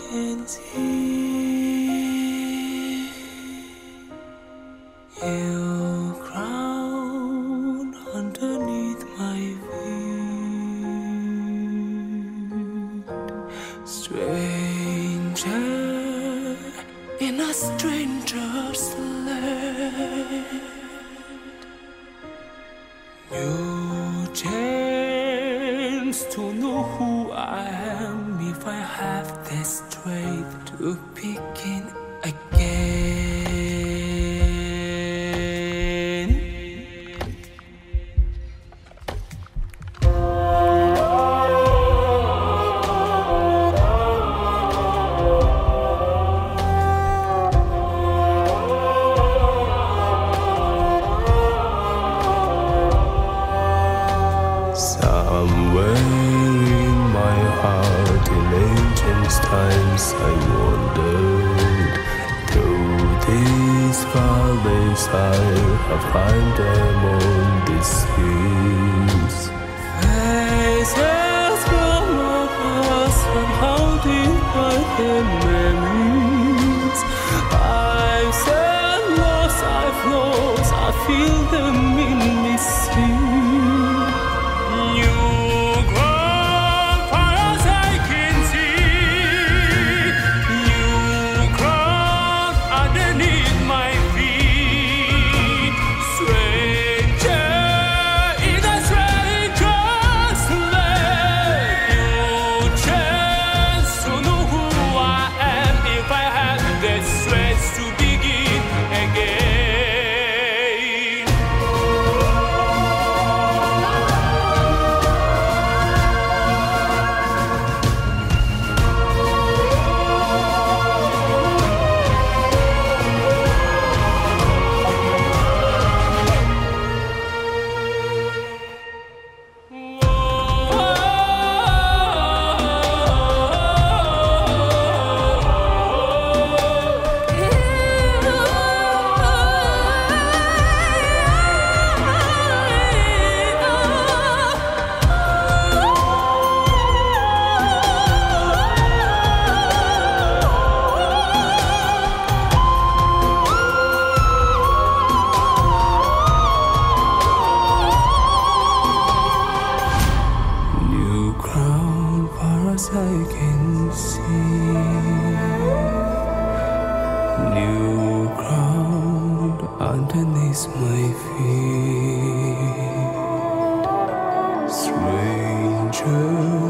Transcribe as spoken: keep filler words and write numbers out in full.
can see you crown underneath my feet. Stranger in a stranger's land, new chance to know who I am if I have the strength to begin again. Somewhere in my heart, in ancient times, I wandered through these valleys. I have climbed them on these hills. Faces from us, somehow divide their memories. I've said lost, I've lost, I feel them in this sea. I can see new ground underneath my feet. Stranger